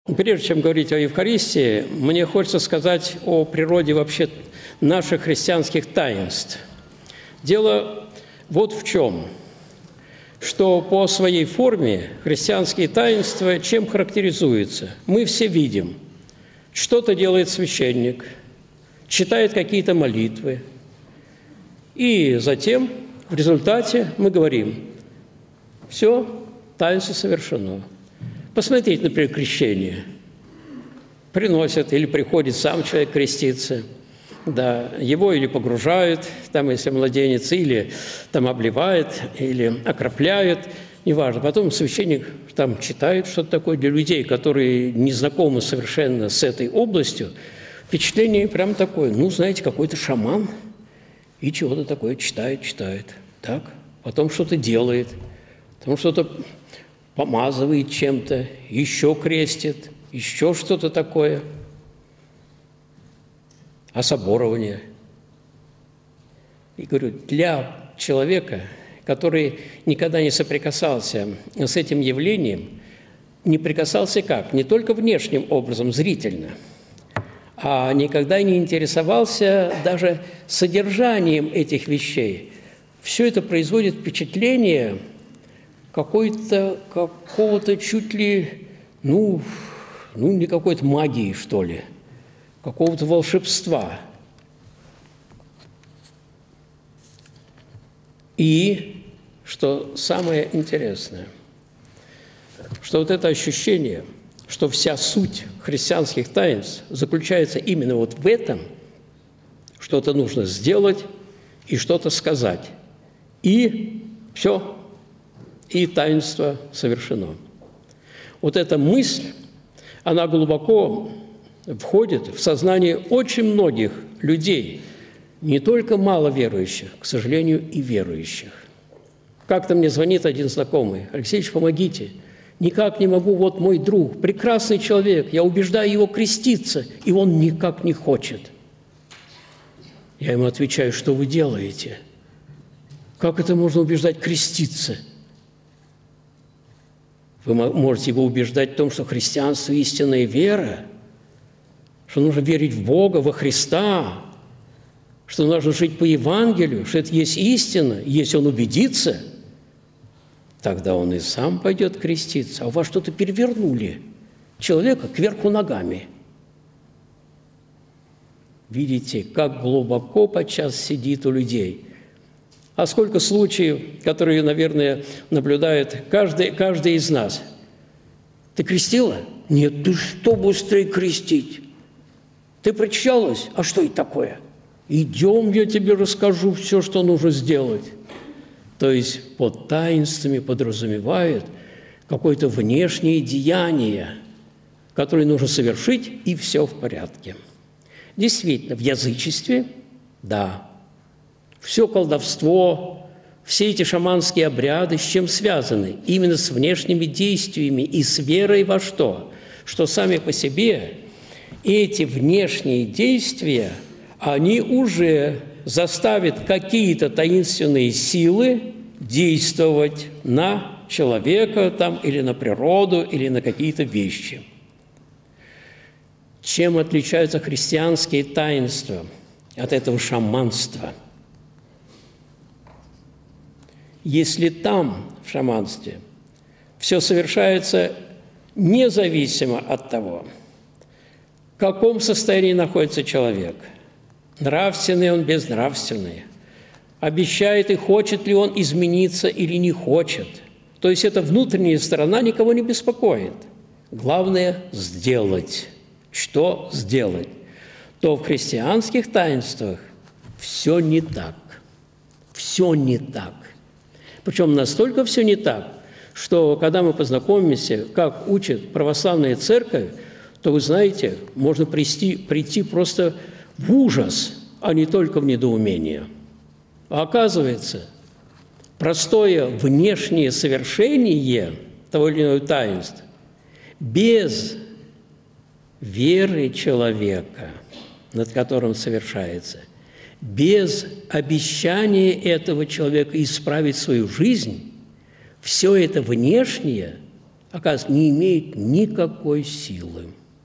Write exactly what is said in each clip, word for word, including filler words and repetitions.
Прежде чем говорить о Евхаристии, мне хочется сказать о природе вообще наших христианских таинств. Дело вот в чем, что по своей форме христианские таинства чем характеризуются? Мы все видим, что-то делает священник, читает какие-то молитвы, и затем в результате мы говорим: все, таинство совершено. Посмотрите, например, крещение. Приносят или приходит сам человек креститься, да, его или погружают, там, если младенец, или там обливают, или окропляют, неважно. Потом священник там читает что-то такое. Для людей, которые не знакомы совершенно с этой областью, впечатление прям такое: ну, знаете, какой-то шаман, и чего-то такое читает, читает. Так, потом что-то делает, потом что-то помазывает чем-то, еще крестит, еще что-то такое. Особорование. И говорю, для человека, который никогда не соприкасался с этим явлением, не прикасался как? Не только внешним образом, зрительно, а никогда не интересовался даже содержанием этих вещей. Все это производит впечатление какой-то, какого-то чуть ли, ну, ну, не какой-то магии, что ли, какого-то волшебства. И, что самое интересное, что вот это ощущение, что вся суть христианских таинств заключается именно вот в этом: что-то нужно сделать и что-то сказать. И все. И таинство совершено. Вот эта мысль, она глубоко входит в сознание очень многих людей, не только маловерующих, к сожалению, и верующих. Как-то мне звонит один знакомый: Алексеевич, помогите, никак не могу, вот мой друг, прекрасный человек, я убеждаю его креститься, и он никак не хочет. Я ему отвечаю: что вы делаете? Как это можно убеждать креститься? Вы можете его убеждать в том, что христианство – истинная вера, что нужно верить в Бога, во Христа, что нужно жить по Евангелию, что это есть истина. Если он убедится, тогда он и сам пойдет креститься. А у вас что-то перевернули человека кверху ногами. Видите, как глубоко подчас сидит у людей. А сколько случаев, которые, наверное, наблюдает каждый, каждый из нас. Ты крестила? Нет, ты что быстрее крестить? Ты причащалась? А что это такое? Идем, я тебе расскажу все, что нужно сделать. То есть под таинствами подразумевает какое-то внешнее деяние, которое нужно совершить, и все в порядке. Действительно, в язычестве, да, все колдовство, все эти шаманские обряды с чем связаны? Именно с внешними действиями и с верой во что? Что сами по себе эти внешние действия, они уже заставят какие-то таинственные силы действовать на человека там, или на природу, или на какие-то вещи. Чем отличаются христианские таинства от этого шаманства? Если там, в шаманстве, все совершается независимо от того, в каком состоянии находится человек, нравственный он, безнравственный, обещает и хочет ли он измениться или не хочет. То есть эта внутренняя сторона никого не беспокоит. Главное – сделать. Что сделать? То в христианских таинствах все не так. Все не так. Причем настолько все не так, что когда мы познакомимся, как учит православная церковь, то, вы знаете, можно прийти, прийти просто в ужас, а не только в недоумение. А оказывается, простое внешнее совершение того или иного таинства без веры человека, над которым совершается, без обещания этого человека исправить свою жизнь, все это внешнее оказывается, не имеет никакой силы.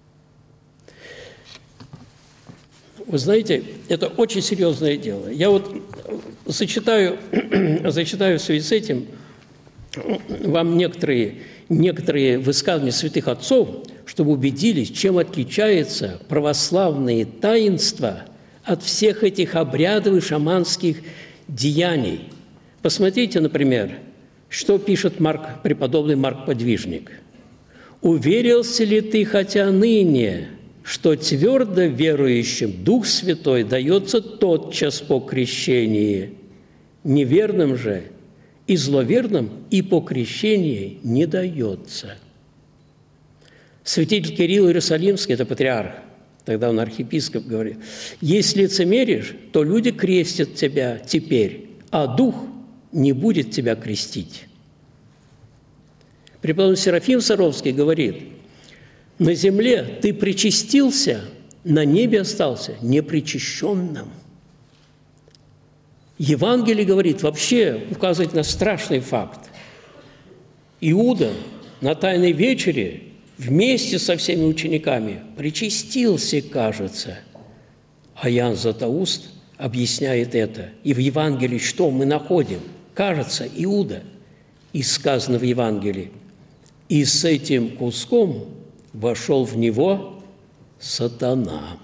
Вы знаете, это очень серьезное дело. Я вот зачитаю, зачитаю в связи с этим вам некоторые, некоторые высказывания святых отцов, чтобы убедились, чем отличается православные таинства от всех этих обрядовых шаманских деяний. Посмотрите, например, что пишет Марк, преподобный Марк Подвижник. «Уверился ли ты хотя ныне, что твердо верующим Дух Святой дается тотчас по крещении, неверным же и зловерным и по крещении не дается». Святитель Кирилл Иерусалимский, это патриарх, тогда он архиепископ, говорит: «Если лицемеришь, то люди крестят тебя теперь, а Дух не будет тебя крестить». Преподобный Серафим Саровский говорит: «На земле ты причастился, на небе остался непричащенным». Евангелие говорит, вообще указывает на страшный факт. Иуда на Тайной вечере вместе со всеми учениками причастился, кажется. А Иоанн Златоуст объясняет это. И в Евангелии что мы находим? Кажется, Иуда. И сказано в Евангелии: «И с этим куском вошел в него сатана».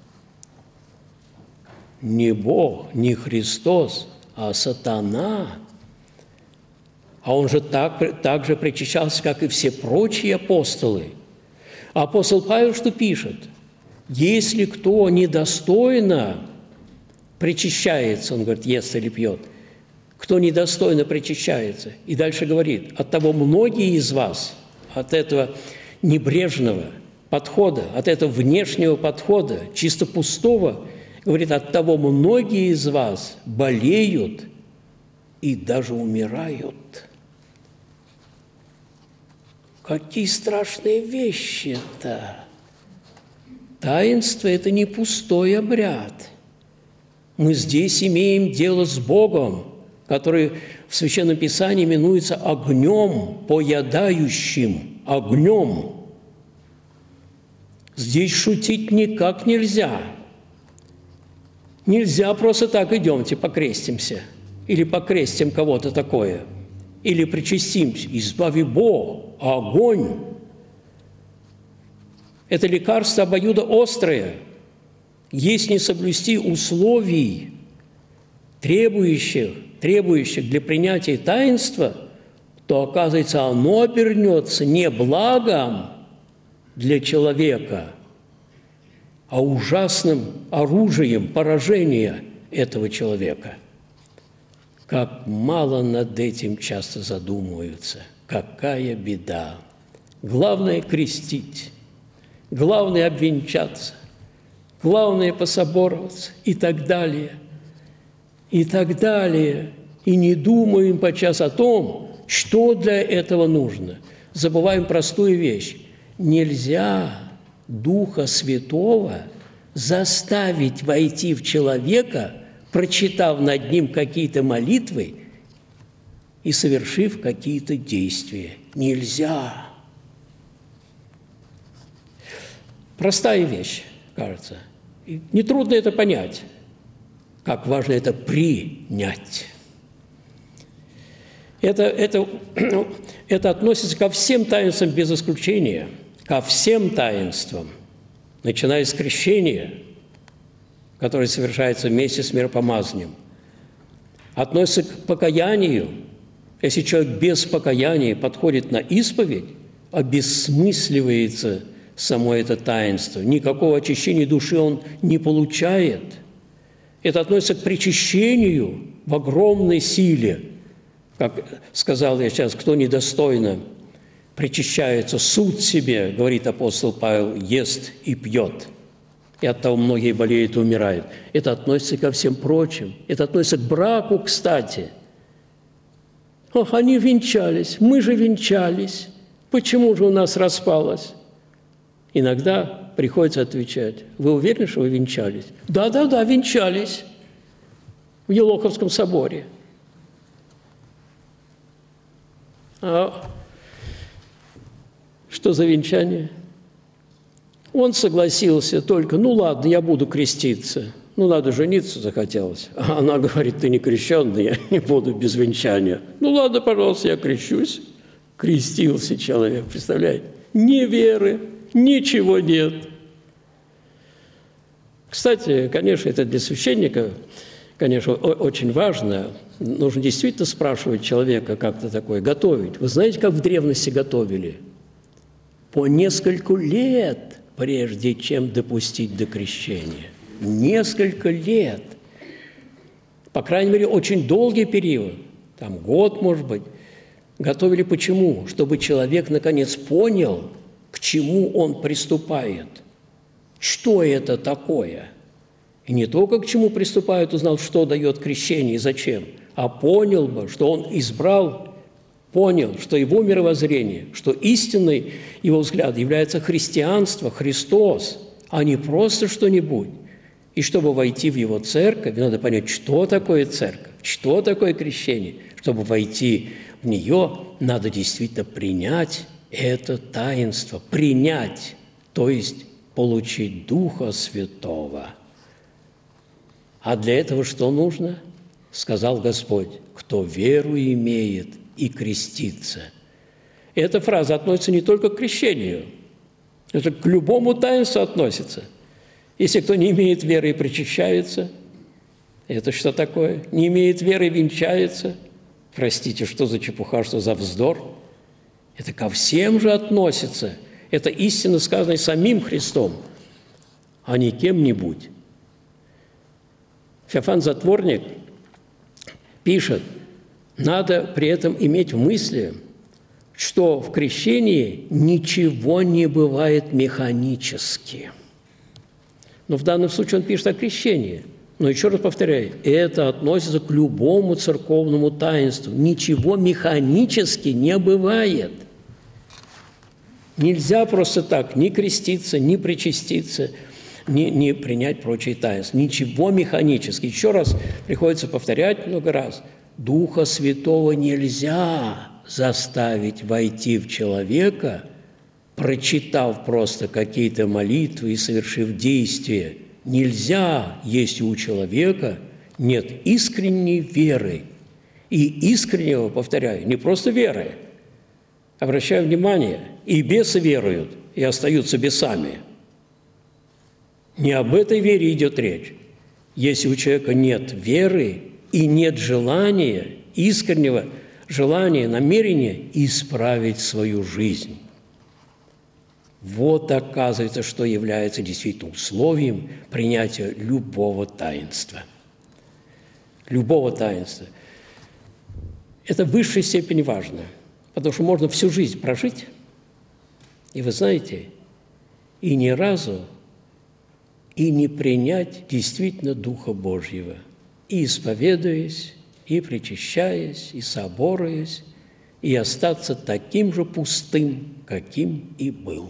Не Бог, не Христос, а сатана. А он же так, так же причащался, как и все прочие апостолы. Апостол Павел что пишет? «Если кто недостойно причащается», он говорит, ест или пьет, кто недостойно причащается. И дальше говорит: «Оттого многие из вас от этого небрежного подхода, от этого внешнего подхода, чисто пустого, говорит, оттого многие из вас болеют и даже умирают». Какие страшные вещи-то! Таинство – это не пустой обряд. Мы здесь имеем дело с Богом, который в Священном Писании именуется огнем, поедающим огнем. Здесь шутить никак нельзя. Нельзя просто так: идемте покрестимся, или покрестим кого-то такое, или причастимся. Избави Бог, огонь. Это лекарство обоюдоострое. Если не соблюсти условий, требующих, требующих для принятия таинства, то, оказывается, оно обернется не благом для человека, а ужасным оружием поражения этого человека. Как мало над этим часто задумываются. Какая беда! Главное – крестить, главное – обвенчаться, главное – пособороваться и так далее, и так далее. И не думаем подчас о том, что для этого нужно. Забываем простую вещь. Нельзя Духа Святого заставить войти в человека, прочитав над ним какие-то молитвы и совершив какие-то действия. Нельзя. Простая вещь, кажется. И нетрудно это понять. Как важно это принять. Это, это, это относится ко всем таинствам без исключения. Ко всем таинствам, начиная с крещения, которое совершается вместе с миропомазанием, относится к покаянию. Если человек без покаяния подходит на исповедь, обессмысливается само это таинство. Никакого очищения души он не получает. Это относится к причащению в огромной силе. Как сказал я сейчас, кто недостойно причащается, суд себе, говорит апостол Павел, ест и пьет. И оттого многие болеют и умирают. Это относится ко всем прочим. Это относится к браку, кстати. Ох, они венчались, мы же венчались. Почему же у нас распалось? Иногда приходится отвечать: вы уверены, что вы венчались? Да-да-да, венчались в Елоховском соборе. А Что за венчание? Он согласился только, ну ладно, я буду креститься. Ну, надо жениться захотелось. А она говорит, ты не крещенный, я не буду без венчания. Ну, ладно, пожалуйста, я крещусь. Крестился человек, представляете? Ни веры, ничего нет. Кстати, конечно, это для священника, конечно, очень важно. Нужно действительно спрашивать человека как-то такое, готовить. Вы знаете, как в древности готовили? По нескольку лет, прежде чем допустить до крещения. Несколько лет. По крайней мере, очень долгий период. Там год, может быть. Готовили почему? Чтобы человек, наконец, понял, к чему он приступает. Что это такое? И не только к чему приступает, узнал, что дает крещение и зачем, а понял бы, что он избрал, понял, что его мировоззрение, что истинный его взгляд является христианство, Христос, а не просто что-нибудь. И чтобы войти в его церковь, надо понять, что такое церковь, что такое крещение. Чтобы войти в нее, надо действительно принять это таинство, принять, то есть получить Духа Святого. А для этого что нужно? Сказал Господь, кто веру имеет и крестится. Эта фраза относится не только к крещению, это к любому таинству относится. Если кто не имеет веры и причащается, это что такое? Не имеет веры и венчается. Простите, что за чепуха, что за вздор? Это ко всем же относится. Это истина, сказанная самим Христом, а не кем-нибудь. Феофан Затворник пишет, надо при этом иметь в мысли, что в крещении ничего не бывает механически. Но в данном случае он пишет о крещении. Но еще раз повторяю, это относится к любому церковному таинству. Ничего механически не бывает. Нельзя просто так ни креститься, ни причаститься, ни, ни принять прочие таинства. Ничего механически. Еще раз приходится повторять много раз. Духа Святого нельзя заставить войти в человека, прочитав просто какие-то молитвы и совершив действия. Нельзя, если у человека нет искренней веры. И искреннего, повторяю, не просто веры. Обращаю внимание, и бесы веруют, и остаются бесами. Не об этой вере идет речь. Если у человека нет веры и нет желания, искреннего желания, намерения исправить свою жизнь. Вот, оказывается, что является действительно условием принятия любого таинства. Любого таинства. Это в высшей степени важно, потому что можно всю жизнь прожить, и вы знаете, и ни разу и не принять действительно Духа Божьего, и исповедуясь, и причащаясь, и соборуясь, и остаться таким же пустым, каким и был.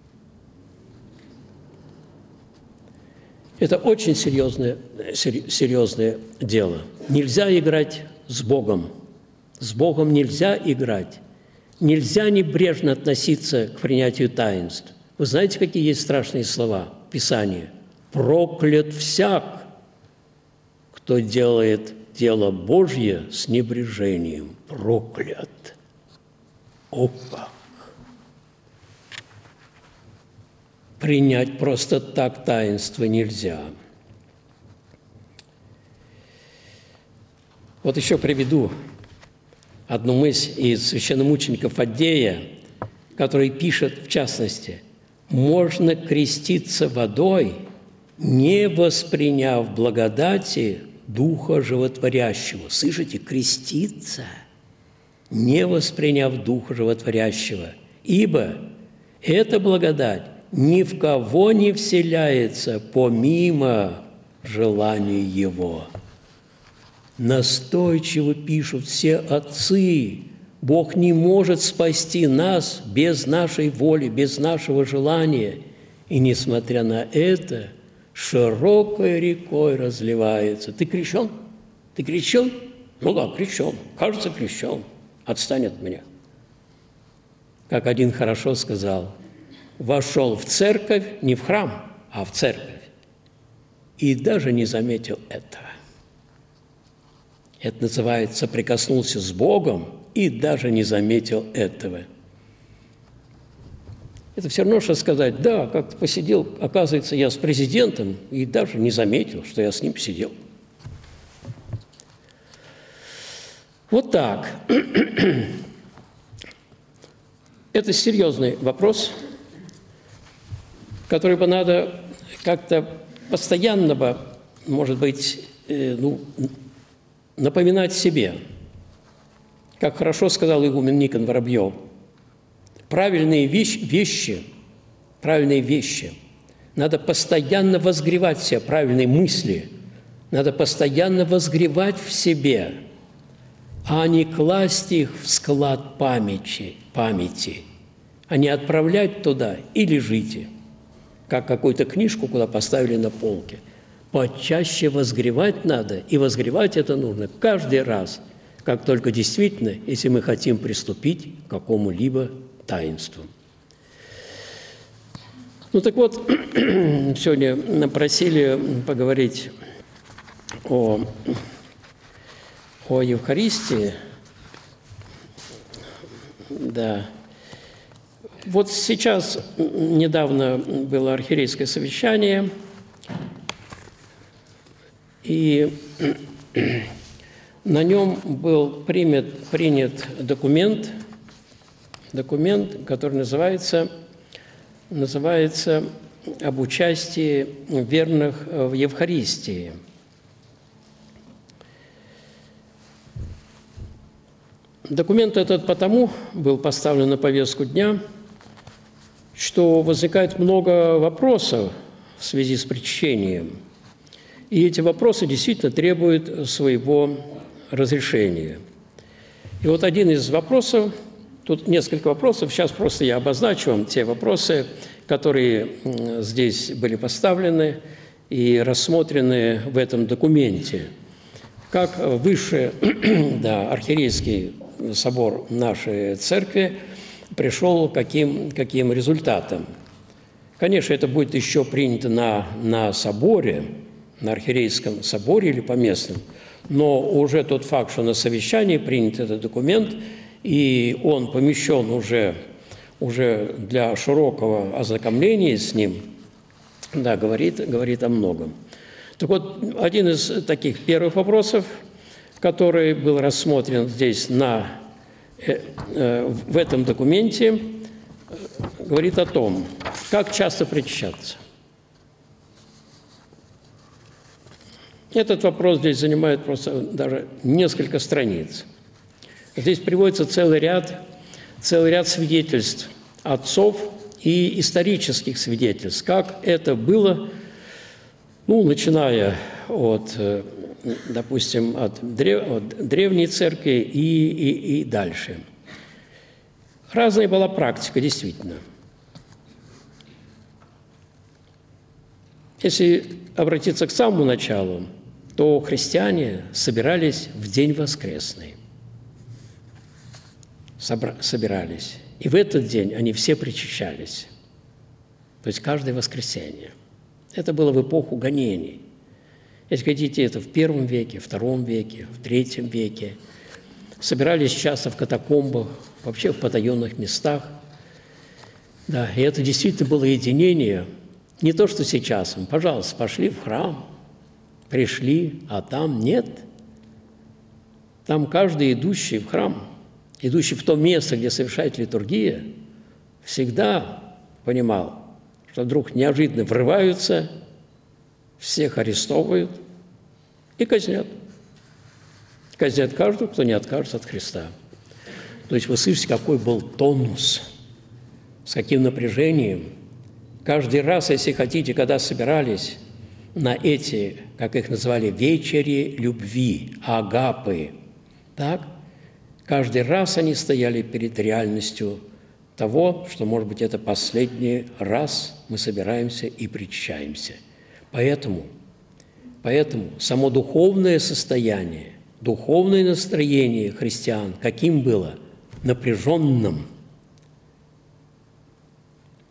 Это очень серьезное, серьезное дело. Нельзя играть с Богом. С Богом нельзя играть. Нельзя небрежно относиться к принятию таинств. Вы знаете, какие есть страшные слова в Писании? «Проклят всяк, кто делает дело Божье с небрежением». Проклят. О как! Принять просто так таинство нельзя. Вот еще приведу одну мысль из священномученика Фаддея, который пишет, в частности, «Можно креститься водой, не восприняв благодати Духа Животворящего». Слышите, креститься, не восприняв Духа Животворящего, ибо эта благодать ни в кого не вселяется помимо желаний Его. Настойчиво пишут все отцы, Бог не может спасти нас без нашей воли, без нашего желания. И, несмотря на это, широкой рекой разливается. Ты крещен? Ты крещен? Ну да, крещен. Кажется, крещен. Отстань от меня. как один хорошо сказал, вошел в церковь, не в храм, а в церковь, и даже не заметил этого. Это называется «соприкоснулся с Богом и даже не заметил этого». Это все равно, что сказать, да, как-то посидел, оказывается, я с президентом, и даже не заметил, что я с ним сидел. Вот так. Это серьезный вопрос, который бы надо как-то постоянно бы, может быть, э, ну, напоминать себе. Как хорошо сказал игумен Никон Воробьев, правильные вещи, вещи, правильные вещи, надо постоянно возгревать в себе, правильные мысли, надо постоянно возгревать в себе, а не класть их в склад памяти, памяти, а не отправлять туда и лежите, как какую-то книжку, куда поставили на полке. Почаще возгревать надо, и возгревать это нужно каждый раз, как только действительно, если мы хотим приступить к какому-либо таинству. Ну так вот, сегодня просили поговорить о, о Евхаристии. Да. Вот сейчас недавно было архиерейское совещание, и на нем был принят, принят документ, документ, который называется, называется «Об участии верных в Евхаристии». Документ этот потому был поставлен на повестку дня, что возникает много вопросов в связи с причащением. И эти вопросы действительно требуют своего разрешения. И вот один из вопросов, тут несколько вопросов, сейчас просто я обозначу вам те вопросы, которые здесь были поставлены и рассмотрены в этом документе. Как высший да, архиерейский собор нашей церкви пришел к каким, каким результатам. Конечно, это будет еще принято на, на соборе, на архиерейском соборе или поместном, но уже тот факт, что на совещании принят этот документ, и он помещен уже, уже для широкого ознакомления с ним, да, говорит, говорит о многом. Так вот, один из таких первых вопросов, который был рассмотрен здесь на, э, э, в этом документе, говорит о том, как часто причащаться. Этот вопрос здесь занимает просто даже несколько страниц. Здесь приводится целый ряд, целый ряд свидетельств отцов и исторических свидетельств, как это было, ну, начиная от, допустим, от, древ, от древней церкви и, и, и дальше. Разная была практика, действительно. Если обратиться к самому началу, то христиане собирались в день воскресный. Собра- собирались. И в этот день они все причащались. То есть каждое воскресенье. Это было в эпоху гонений. Если хотите, это в первом веке, втором веке, в третьем веке. Собирались часто в катакомбах, вообще в потаенных местах. Да, и это действительно было единение. Не то, что сейчас. Пожалуйста, пошли в храм, пришли, а там нет. Там каждый идущий в храм, идущий в то место, где совершает литургия, всегда понимал, что вдруг неожиданно врываются, всех арестовывают и казнят. Казнят каждого, кто не откажется от Христа. То есть вы слышите, какой был тонус, с каким напряжением. Каждый раз, если хотите, когда собирались на эти, как их называли, вечери любви, агапы, так, каждый раз они стояли перед реальностью того, что, может быть, это последний раз мы собираемся и причащаемся. Поэтому, поэтому само духовное состояние, духовное настроение христиан, каким было? Напряженным.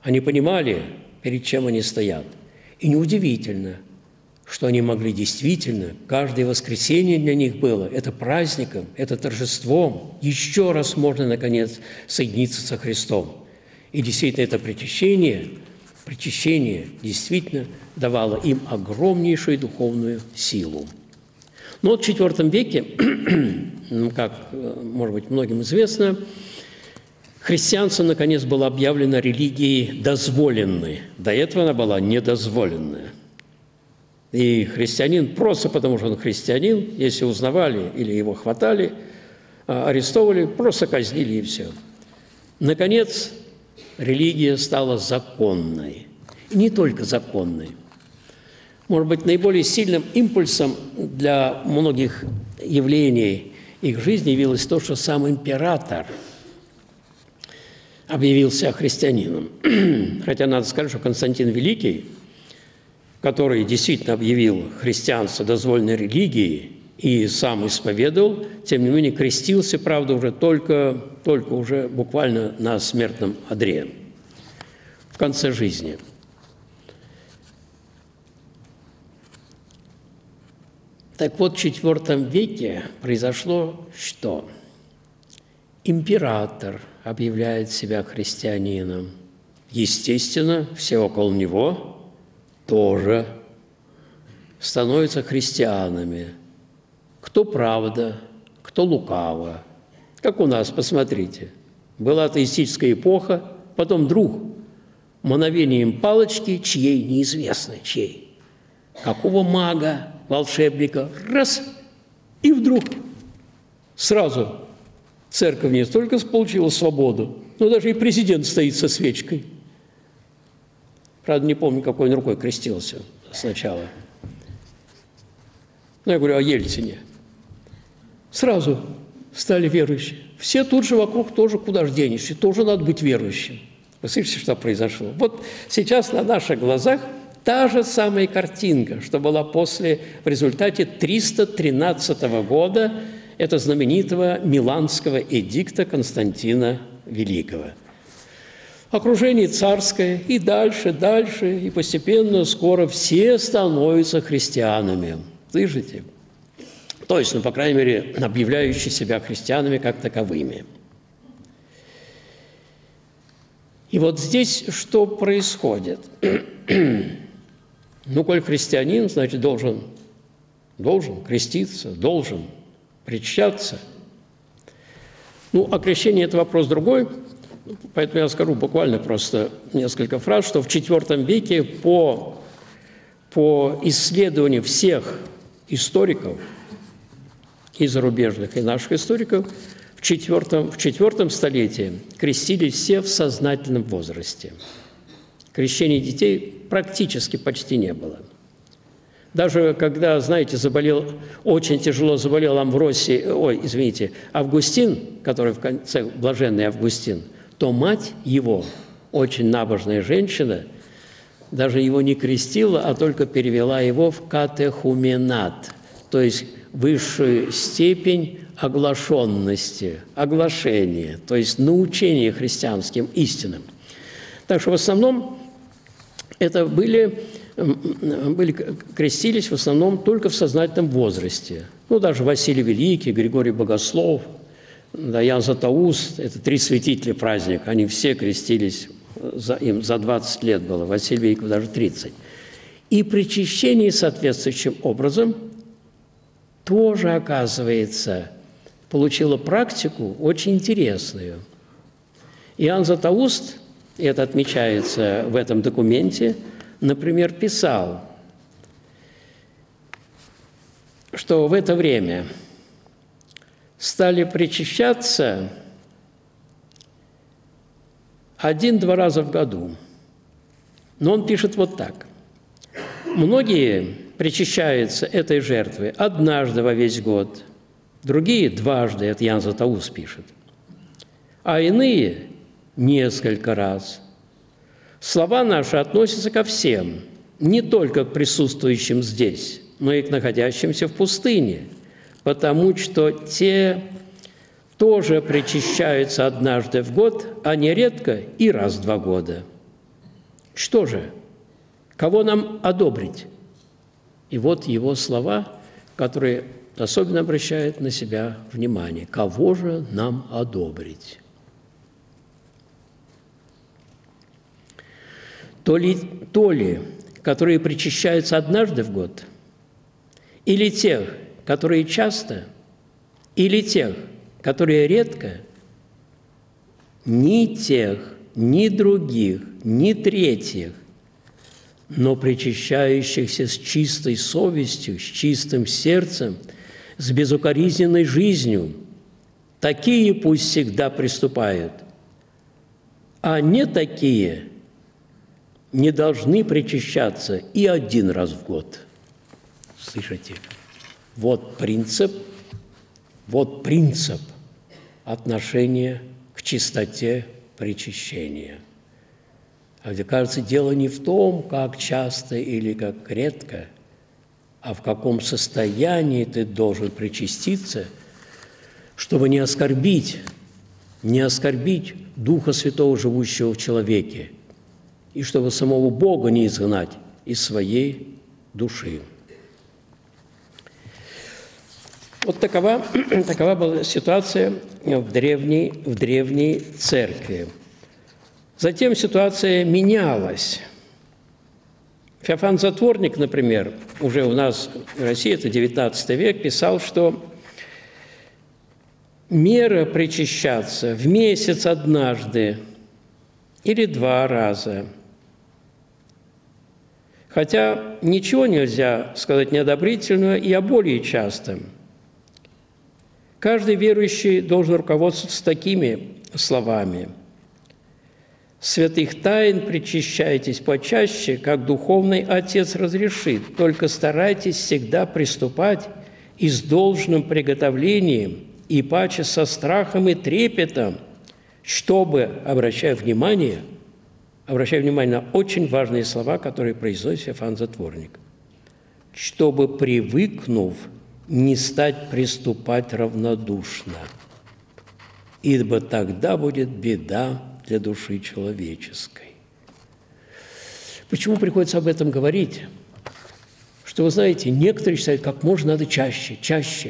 Они понимали, перед чем они стоят. И неудивительно, что они могли действительно, каждое воскресенье для них было, это праздником, это торжеством. Еще раз можно, наконец, соединиться со Христом. И действительно, это причащение, причащение действительно давало им огромнейшую духовную силу. Но вот в четвёртом веке, как, может быть, многим известно, христианство, наконец, было объявлено религией дозволенной. До этого она была недозволенная. И христианин, просто потому что он христианин, если узнавали или его хватали, арестовывали, просто казнили и все. Наконец, религия стала законной. И не только законной. Может быть, наиболее сильным импульсом для многих явлений их жизни явилось то, что сам император объявил себя христианином. Хотя надо сказать, что Константин Великий, который действительно объявил христианство дозволенной религией и сам исповедовал, тем не менее крестился, правда, уже только, только уже буквально на смертном одре, в конце жизни. Так вот, в четвёртом веке произошло что? Император объявляет себя христианином. Естественно, все около него тоже становятся христианами. Кто правда, кто лукаво. Как у нас, посмотрите. Была атеистическая эпоха, потом вдруг мановением палочки, чьей неизвестно, чьей. Какого мага, волшебника, раз, и вдруг сразу церковь не только получила свободу, но даже и президент стоит со свечкой. Правда, не помню, какой он рукой крестился сначала. Но я говорю о Ельцине. Сразу стали верующие. Все тут же вокруг тоже, куда же денешься, тоже надо быть верующим. Вы слышите, что произошло? Вот сейчас на наших глазах та же самая картинка, что была после, в результате триста тринадцатого года, это знаменитого Миланского эдикта Константина Великого. Окружение царское, и дальше, дальше, и постепенно, скоро все становятся христианами. Слышите? То есть, ну, по крайней мере, объявляющие себя христианами как таковыми. И вот здесь что происходит? Ну, коль христианин, значит, должен, должен креститься, должен причащаться. Ну, а крещение – это вопрос другой, поэтому я скажу буквально просто несколько фраз, что в четвёртом веке по, по исследованию всех историков, и зарубежных, и наших историков, в четвёртом, в четвёртом столетии крестились все в сознательном возрасте. Крещения детей практически почти не было. Даже когда, знаете, заболел, очень тяжело заболел Амвросий, ой, извините, Августин, который в конце, блаженный Августин, то мать его, очень набожная женщина, даже его не крестила, а только перевела его в катехуменат, то есть высшую степень оглашенности, оглашения, то есть научения христианским истинам. Так что в основном это были, были, крестились в основном только в сознательном возрасте. Ну, даже Василий Великий, Григорий Богослов, да, Иоанн Златоуст, это три святителя праздник, они все крестились, за, им за двадцать лет было, Василий Великий даже тридцать. И причащение соответствующим образом тоже, оказывается, получило практику очень интересную. Иоанн Златоуст, и это отмечается в этом документе, например, писал, что в это время стали причащаться один-два раза в году. Но он пишет вот так. Многие причащаются этой жертвы однажды во весь год, другие – дважды, это Иоанн Златоуст пишет, а иные – несколько раз. Слова наши относятся ко всем, не только к присутствующим здесь, но и к находящимся в пустыне, потому что те тоже причащаются однажды в год, а нередко и раз в два года. Что же? Кого нам одобрить? И вот его слова, которые особенно обращают на себя внимание. Кого же нам одобрить? То ли, то ли, которые причащаются однажды в год, или тех, которые часто, или тех, которые редко, ни тех, ни других, ни третьих, но причащающихся с чистой совестью, с чистым сердцем, с безукоризненной жизнью, такие пусть всегда приступают, а не такие не должны причащаться и один раз в год. Слышите? Вот принцип, вот принцип отношения к чистоте причащения. А мне кажется, дело не в том, как часто или как редко, а в каком состоянии ты должен причаститься, чтобы не оскорбить, не оскорбить Духа Святого, живущего в человеке, и чтобы самого Бога не изгнать из своей души. Вот такова, такова была ситуация в древней, в древней церкви. Затем ситуация менялась. Феофан Затворник, например, уже у нас в России, это девятнадцатый век, писал, что мера причащаться в месяц однажды или два раза. Хотя ничего нельзя сказать неодобрительного и о более частом. Каждый верующий должен руководствоваться такими словами. «Святых тайн причащайтесь почаще, как духовный Отец разрешит, только старайтесь всегда приступать и с должным приготовлением, и паче со страхом и трепетом, чтобы, обращая внимание, обращая внимание на очень важные слова, которые произносит Феофан Затворник, чтобы, привыкнув, не стать приступать равнодушно, ибо тогда будет беда для души человеческой». Почему приходится об этом говорить? Что, вы знаете, некоторые считают, как можно надо чаще, чаще,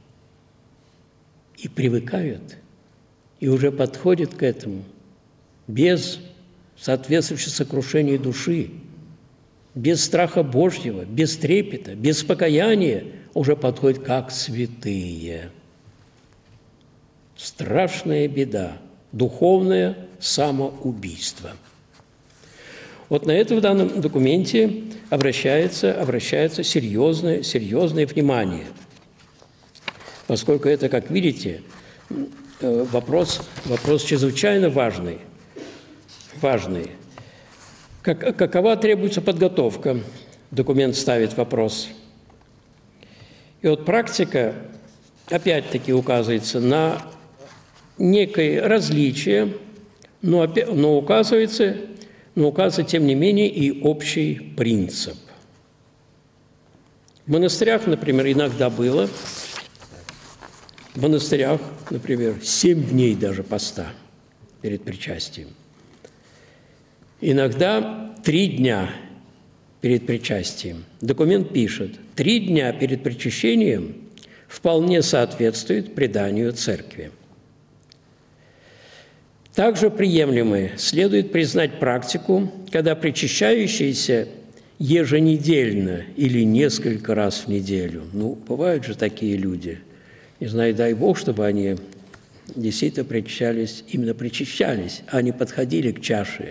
и привыкают, и уже подходят к этому без соответствующего сокрушения души, без страха Божьего, без трепета, без покаяния, уже подходят как святые. Страшная беда, духовное самоубийство. Вот на это в данном документе обращается, обращается серьезное, серьезное внимание, поскольку это, как видите, вопрос, вопрос чрезвычайно важный. важный. Как, какова требуется подготовка? Документ ставит вопрос. И вот практика, опять-таки, указывается на некое различие, но, опять, но, указывается, но указывается, тем не менее, и общий принцип. В монастырях, например, иногда было, в монастырях, например, семь дней даже поста перед причастием. Иногда три дня перед причастием. Документ пишет, три дня перед причащением вполне соответствует преданию церкви. Также приемлемой следует признать практику, когда причащающиеся еженедельно или несколько раз в неделю, ну, бывают же такие люди, не знаю, дай Бог, чтобы они действительно причащались, именно причащались, а не подходили к чаше.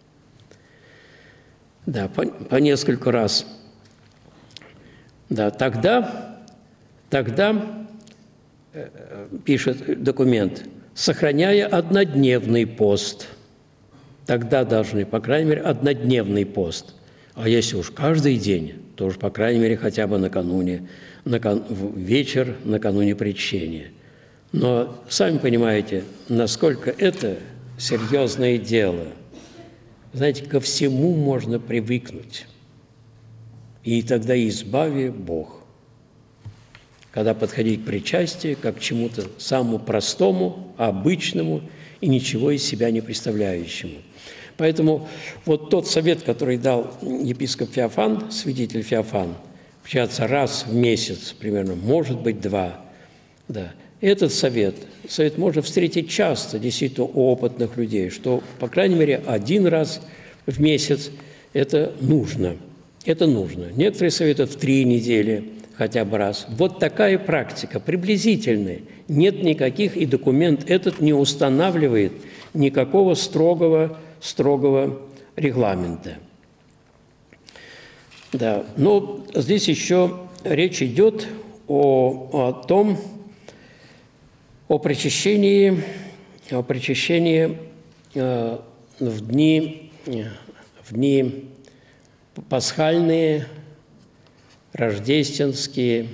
Да, по, по несколько раз. Да, тогда, тогда, э, пишет документ, сохраняя однодневный пост, тогда должны, по крайней мере, однодневный пост. А если уж каждый день, то уж, по крайней мере, хотя бы накануне, накан... вечер накануне причащения. Но сами понимаете, насколько это серьезное дело. Знаете, ко всему можно привыкнуть, и тогда избави Бог. Когда подходить к причастию, как к чему-то самому простому, обычному и ничего из себя не представляющему. Поэтому вот тот совет, который дал епископ Феофан, святитель Феофан, общаться раз в месяц примерно, может быть, два, да, этот совет, совет можно встретить часто, действительно, у опытных людей, что, по крайней мере, один раз в месяц это нужно. Это нужно. Некоторые советуют в три недели хотя бы раз. Вот такая практика, приблизительная. Нет никаких, и документ этот не устанавливает никакого строгого, строгого регламента. Да, но здесь еще речь идет о, о том, о причащении, о причащении э, в дни, в дни пасхальные, рождественские.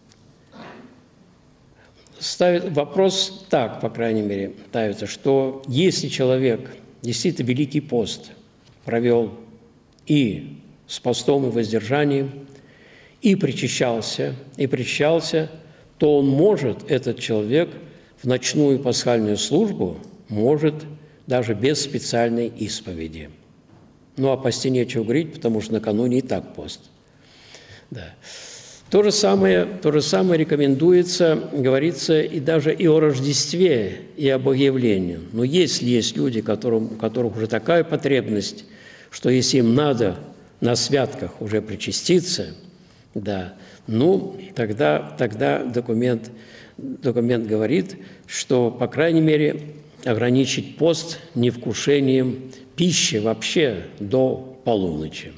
Ставит вопрос так, по крайней мере, ставится, что если человек действительно Великий пост провел и с постом и воздержанием, и причащался, и причащался, то он может, этот человек, в ночную пасхальную службу может даже без специальной исповеди. Ну, о посте нечего говорить, потому что накануне и так пост. Да. То же самое, то же самое рекомендуется, говорится и даже и о Рождестве, и об Богоявлении. Но если есть люди, которым, у которых уже такая потребность, что если им надо на святках уже причаститься, да, ну, тогда, тогда документ, документ говорит, что, по крайней мере, ограничить пост невкушением пищи вообще до полуночи.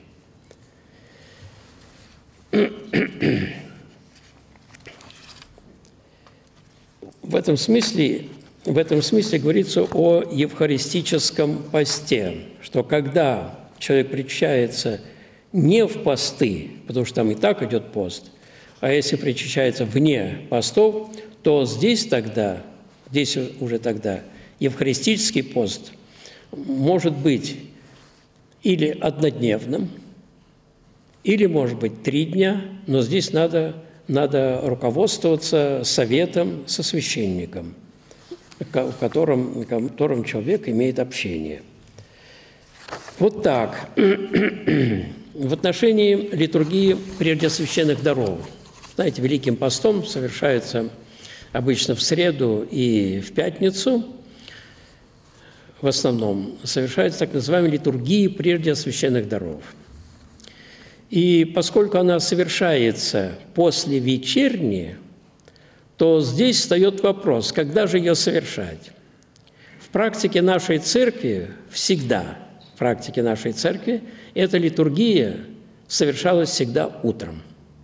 В этом смысле, в этом смысле говорится о евхаристическом посте, что когда человек причащается не в посты, потому что там и так идет пост, а если причащается вне постов, то здесь тогда, здесь уже тогда евхаристический пост может быть или однодневным, или, может быть, три дня, но здесь надо, надо руководствоваться советом со священником, в котором, в котором человек имеет общение. Вот так. В отношении литургии преосвященных даров. Знаете, Великим постом совершается обычно в среду и в пятницу, в основном, совершается так называемая литургия преосвященных даров. И поскольку она совершается после вечерни, то здесь встает вопрос, когда же ее совершать. В практике нашей церкви всегда, в практике нашей церкви, эта литургия совершалась всегда утром.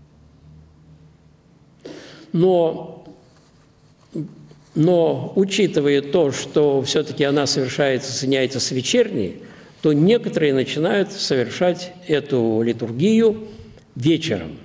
Но, но учитывая то, что все-таки она совершается, соединяется с вечерней, то некоторые начинают совершать эту литургию вечером.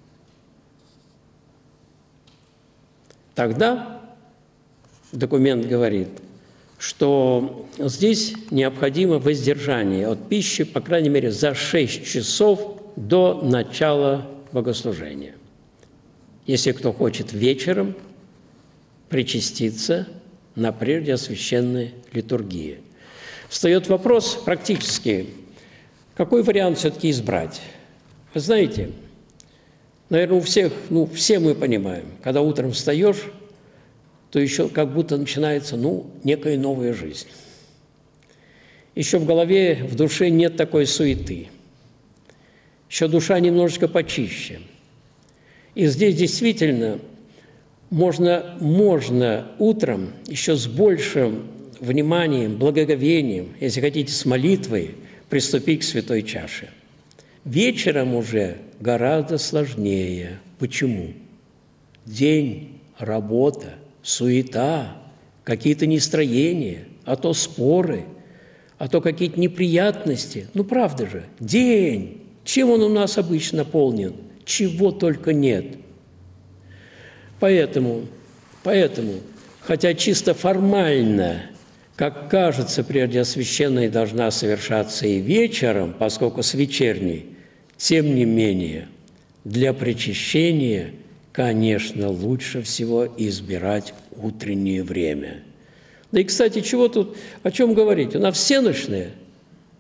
Тогда документ говорит, что здесь необходимо воздержание от пищи, по крайней мере, за шесть часов до начала богослужения. Если кто хочет вечером причаститься на преосвященной литургии. Встает вопрос практически, какой вариант все-таки избрать? Вы знаете, наверное, у всех, ну, все мы понимаем, когда утром встаешь, то еще как будто начинается, ну, некая новая жизнь. Еще в голове, в душе нет такой суеты. Еще душа немножечко почище. И здесь действительно можно, можно утром еще с большим вниманием, благоговением, если хотите, с молитвой, приступить к святой чаше. Вечером уже гораздо сложнее. Почему? День, работа, суета, какие-то нестроения, а то споры, а то какие-то неприятности. Ну, правда же, день. Чем он у нас обычно наполнен? Чего только нет. Поэтому, поэтому, хотя чисто формально, как кажется, преосвященная должна совершаться и вечером, поскольку с вечерней, тем не менее, для причащения, конечно, лучше всего избирать утреннее время. Да и, кстати, чего тут, о чем говорить? У нас всенощная,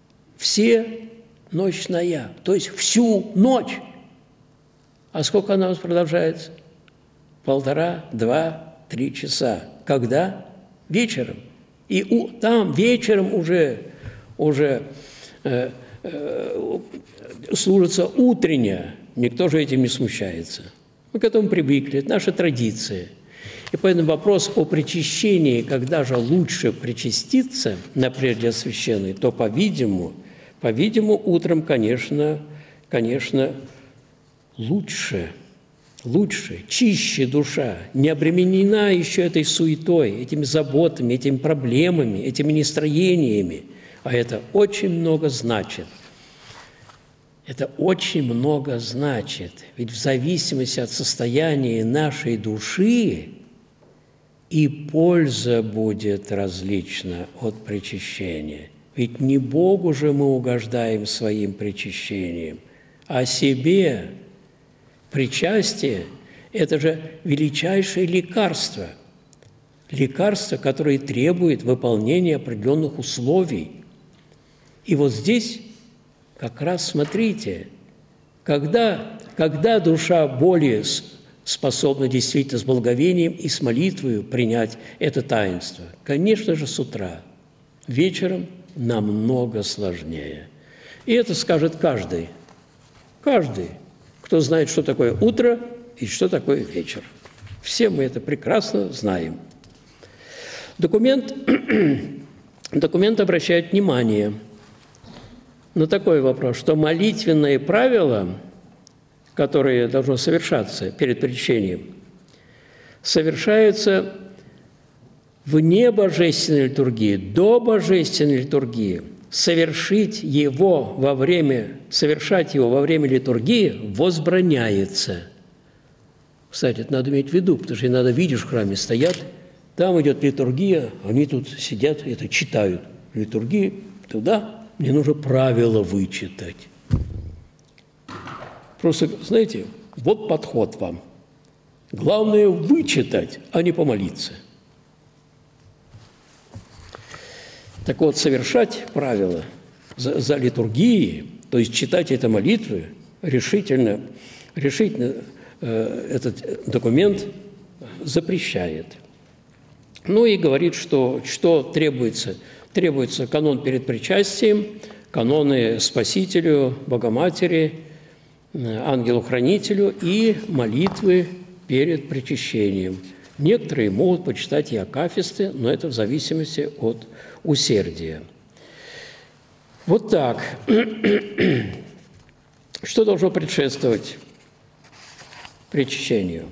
все ночная, то есть всю ночь. А сколько она у нас продолжается? Полтора, два, три часа. Когда? Вечером. И у, там вечером уже, уже э, э, служится утренняя. Никто же этим не смущается. Мы к этому привыкли, это наша традиция. И поэтому вопрос о причащении, когда же лучше причаститься на прежде освященной, то, по-видимому, по-видимому, утром, конечно, конечно, лучше, лучше, чище душа, не обременена еще этой суетой, этими заботами, этими проблемами, этими настроениями. А это очень много значит. Это очень много значит. Ведь в зависимости от состояния нашей души и польза будет различна от причащения. Ведь не Богу же мы угождаем своим причащением, а себе. Причастие – это же величайшее лекарство. Лекарство, которое требует выполнения определенных условий. И вот здесь как раз смотрите, когда, когда душа более способна действительно с благовением и с молитвой принять это таинство? Конечно же, с утра. Вечером намного сложнее. И это скажет каждый. Каждый, кто знает, что такое утро и что такое вечер. Все мы это прекрасно знаем. Документ, документ обращает внимание на такой вопрос, что молитвенные правила, которые должны совершаться перед причащением, совершаются вне божественной литургии, до божественной литургии. Совершить его во время, совершать его во время литургии возбраняется. Кстати, это надо иметь в виду, потому что иногда видишь, в храме стоят, там идет литургия, они тут сидят, это читают. Литургии туда, мне нужно правила вычитать. Просто, знаете, вот подход вам. Главное вычитать, а не помолиться. Так вот, совершать правила за, за литургией, то есть читать это молитвы, решительно, решительно э, этот документ запрещает. Ну и говорит, что, что требуется. Требуется канон перед причастием, каноны Спасителю, Богоматери, ангелу-хранителю и молитвы перед причащением. Некоторые могут почитать и акафисты, но это в зависимости от усердия. Вот так. Что должно предшествовать причащению?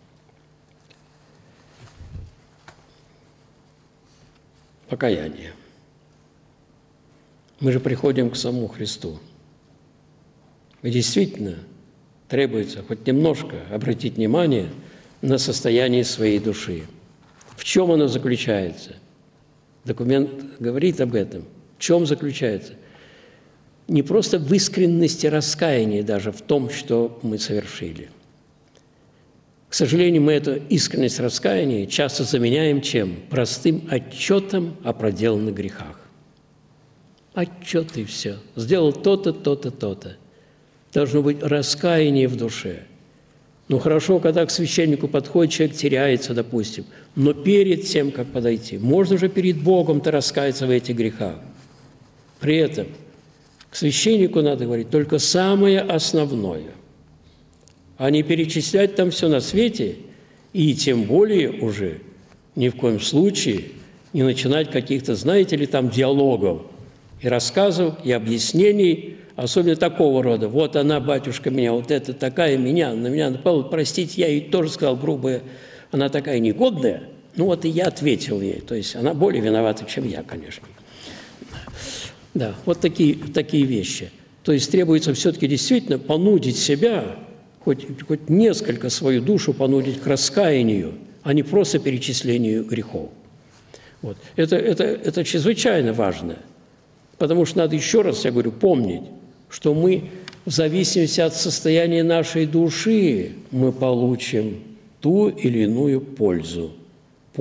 Покаяние. Мы же приходим к самому Христу. И действительно требуется хоть немножко обратить внимание на состояние своей души. В чем оно заключается? Документ говорит об этом. В чем заключается? Не просто в искренности раскаяния даже в том, что мы совершили. К сожалению, мы эту искренность раскаяния часто заменяем чем? Простым отчетом о проделанных грехах. Отчет и все. Сделал то-то, то-то, то-то. Должно быть раскаяние в душе. Ну, хорошо, когда к священнику подходит, человек теряется, допустим. Но перед тем, как подойти, можно же перед Богом-то раскаяться в этих грехах. При этом к священнику надо говорить только самое основное, а не перечислять там все на свете, и тем более уже ни в коем случае не начинать каких-то, знаете ли, там диалогов и рассказов, и объяснений, особенно такого рода. Вот она, батюшка, меня, вот это такая меня, на меня напала, простите, я ей тоже сказал грубое, она такая негодная, ну вот и я ответил ей, то есть она более виновата, чем я, конечно. Да, вот такие, такие вещи. То есть требуется все-таки действительно понудить себя, хоть, хоть несколько свою душу понудить к раскаянию, а не просто перечислению грехов. Вот. Это, это, это чрезвычайно важно, потому что надо еще раз, я говорю, помнить, что мы в зависимости от состояния нашей души мы получим ту или иную пользу.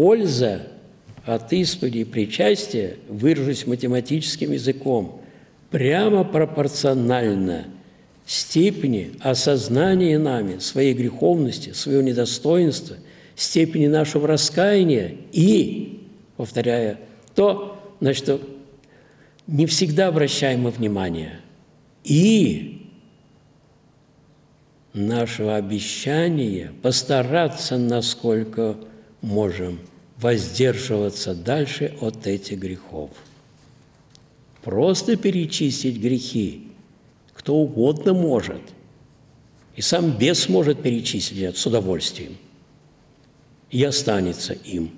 Польза от исповеди и причастия, выражусь математическим языком, прямо пропорционально степени осознания нами своей греховности, своего недостоинства, степени нашего раскаяния и, повторяя, то, на что не всегда обращаем мы внимание, и нашего обещания постараться, насколько можем, воздерживаться дальше от этих грехов. Просто перечислить грехи кто угодно может, и сам бес может перечислить это с удовольствием, и останется им.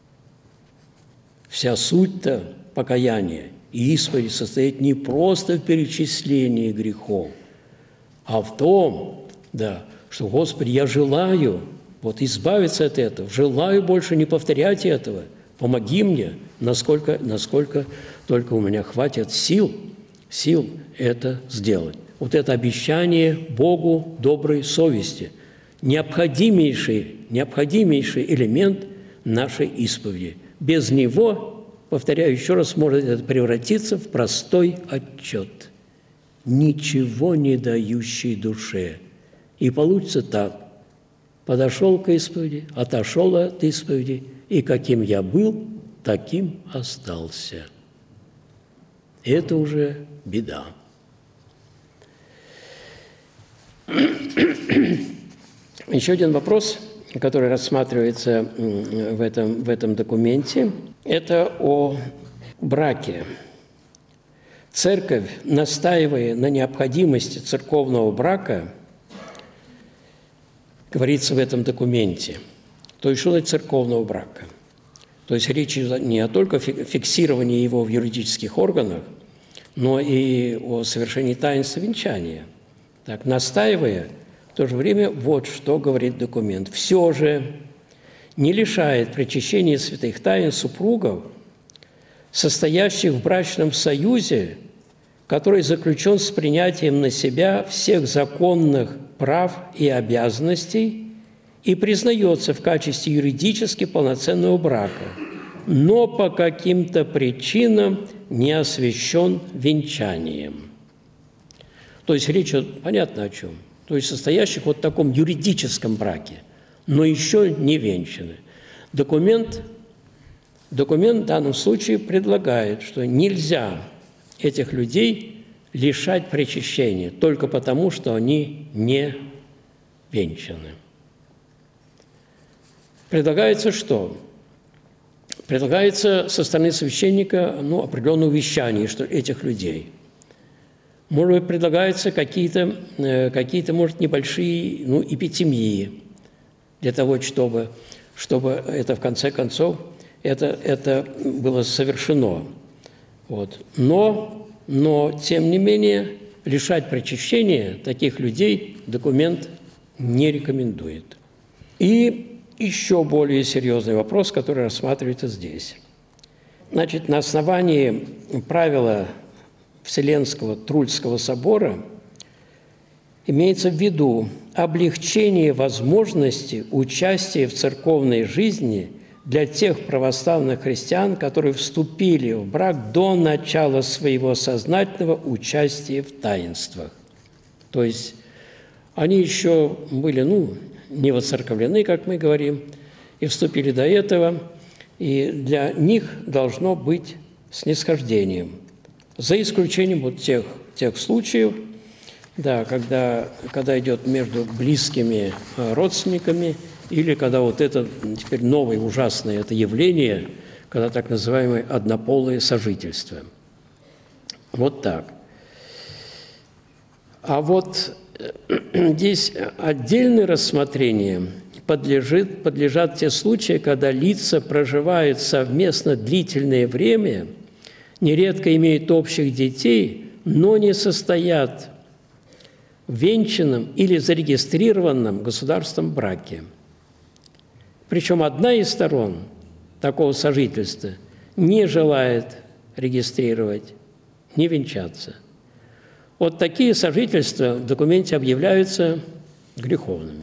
Вся суть-то покаяния и исповеди состоит не просто в перечислении грехов, а в том, да, что, Господи, я желаю вот избавиться от этого, желаю больше не повторять этого, помоги мне, насколько, насколько только у меня хватит сил, сил это сделать. Вот это обещание Богу доброй совести, необходимейший, необходимейший элемент нашей исповеди. Без него, повторяю еще раз, может это превратиться в простой отчет, ничего не дающий душе. И получится так: подошел к исповеди, отошел от исповеди, и каким я был, таким остался. Это уже беда. Еще один вопрос, который рассматривается в этом, в этом документе, это о браке. Церковь, настаивая на необходимости церковного брака, говорится в этом документе, то есть что это церковного брака. То есть речь не только о фиксировании его в юридических органах, но и о совершении таинства венчания. Так, настаивая, в то же время вот что говорит документ. Все же не лишает причащения святых тайн супругов, состоящих в брачном союзе, который заключен с принятием на себя всех законных прав и обязанностей и признается в качестве юридически полноценного брака, но по каким-то причинам не освящен венчанием. То есть речь понятно о чем. То есть состоящих вот в таком юридическом браке, но еще не венчаны. Документ, документ в данном случае предлагает, что нельзя этих людей лишать причащения только потому, что они не венчаны. Предлагается что? Предлагается со стороны священника ну, определенное увещание что этих людей. Может быть, предлагаются какие-то, какие-то, может, небольшие ну, эпитемии для того, чтобы, чтобы это, в конце концов, это, это было совершено. Вот. Но, но, тем не менее, лишать причащения таких людей документ не рекомендует. И еще более серьезный вопрос, который рассматривается здесь. Значит, на основании правила Вселенского Трульского собора имеется в виду облегчение возможности участия в церковной жизни для тех православных христиан, которые вступили в брак до начала своего сознательного участия в таинствах. То есть они еще были, ну, не воцерковлены, как мы говорим, и вступили до этого, и для них должно быть снисхождением. За исключением вот тех, тех случаев, да, когда, когда идет между близкими родственниками, или когда вот это теперь новое ужасное это явление, когда так называемое однополое сожительство. Вот так. А вот здесь отдельное рассмотрение подлежит, подлежат те случаи, когда лица проживают совместно длительное время, нередко имеют общих детей, но не состоят в венчанном или зарегистрированном государством браке. Причем одна из сторон такого сожительства не желает регистрировать, не венчаться. Вот такие сожительства в документе объявляются греховными.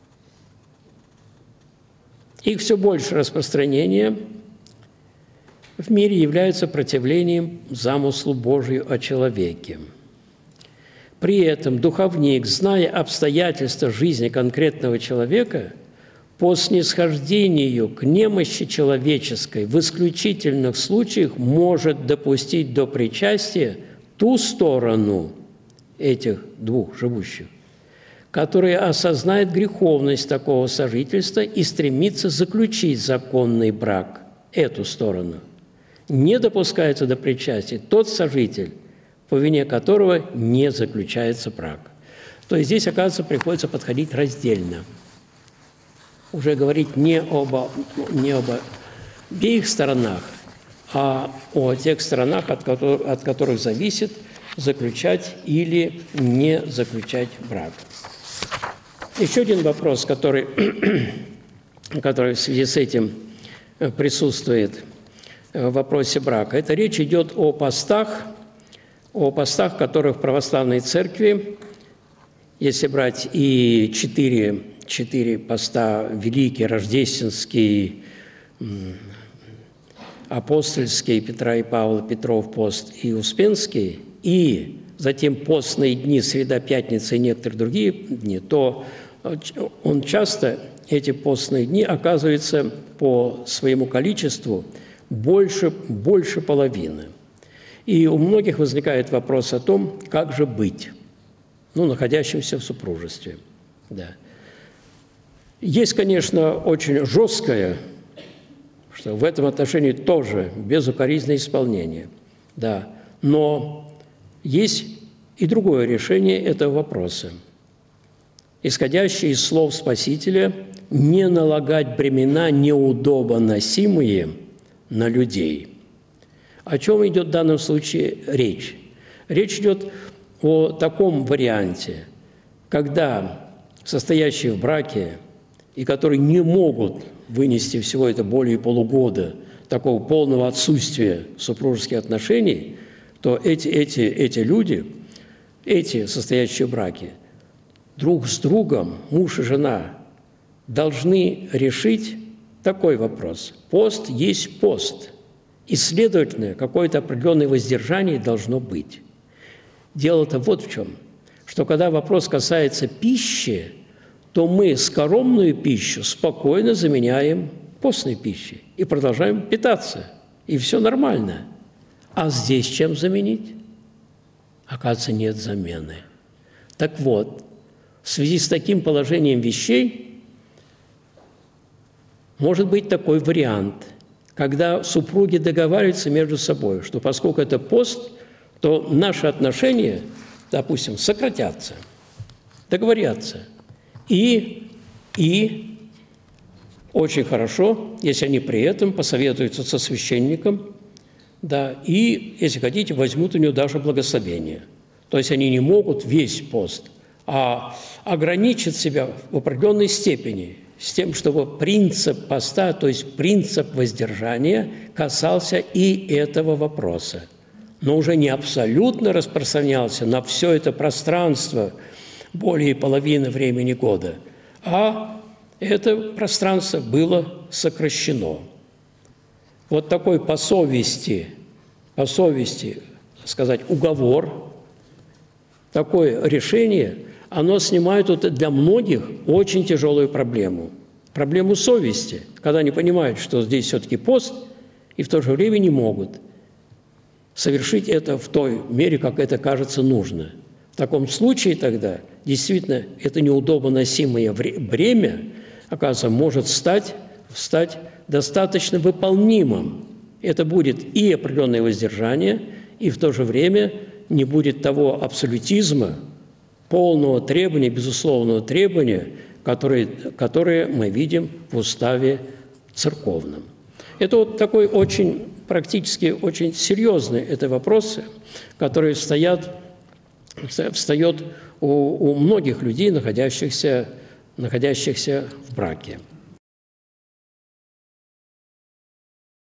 Их все больше распространение в мире являются проявлением замыслу Божию о человеке. При этом духовник, зная обстоятельства жизни конкретного человека, по снисхождению к немощи человеческой в исключительных случаях может допустить до причастия ту сторону этих двух живущих, которая осознает греховность такого сожительства и стремится заключить законный брак, эту сторону. Не допускается до причастия тот сожитель, по вине которого не заключается брак. То есть здесь, оказывается, приходится подходить раздельно. Уже говорить не об, не об обеих сторонах, а о тех сторонах, от которых, от которых зависит заключать или не заключать брак. Еще один вопрос, который, который в связи с этим присутствует в вопросе брака. Это речь идет о постах, о постах, которых в православной церкви, если брать и четыре, четыре поста: Великий, Рождественский, Апостольский, Петра и Павла, Петров пост и Успенский, и затем постные дни, среда, пятница и некоторые другие дни, то он часто, эти постные дни, оказываются по своему количеству больше, больше половины. И у многих возникает вопрос о том, как же быть, ну, находящимся в супружестве. Да. Есть, конечно, очень жесткое, что в этом отношении тоже безукоризненное исполнение, да, но есть и другое решение этого вопроса, исходящее из слов Спасителя: не налагать бремена неудобоносимые на людей. О чем идет в данном случае речь? Речь идет о таком варианте, когда состоящие в браке и которые не могут вынести всего это более полугода такого полного отсутствия супружеских отношений, то эти, эти, эти люди, эти состоящие в браке, друг с другом, муж и жена, должны решить такой вопрос. Пост есть пост, и, следовательно, какое-то определенное воздержание должно быть. Дело-то вот в чем, что когда вопрос касается пищи, то мы скоромную пищу спокойно заменяем постной пищей и продолжаем питаться, и все нормально. А здесь чем заменить? Оказывается, нет замены. Так вот, в связи с таким положением вещей может быть такой вариант, когда супруги договариваются между собой, что поскольку это пост, то наши отношения, допустим, сократятся, договорятся. И, и очень хорошо, если они при этом посоветуются со священником, да, и, если хотите, возьмут у него даже благословение. То есть они не могут весь пост, а ограничат себя в определенной степени с тем, чтобы принцип поста, то есть принцип воздержания, касался и этого вопроса. Но уже не абсолютно распространялся на все это пространство более половины времени года, а это пространство было сокращено. Вот такой по совести, по совести, сказать, уговор, такое решение, оно снимает вот для многих очень тяжелую проблему. Проблему совести, когда они понимают, что здесь все-таки пост, и в то же время не могут совершить это в той мере, как это кажется нужно. В таком случае тогда действительно это неудобоносимое бремя, оказывается, может стать, стать достаточно выполнимым. Это будет и определенное воздержание, и в то же время не будет того абсолютизма, полного требования, безусловного требования, которые, которые мы видим в уставе церковном. Это вот такой очень практически очень серьезные это вопросы, которые стоят, встает у, у многих людей, находящихся, находящихся в браке.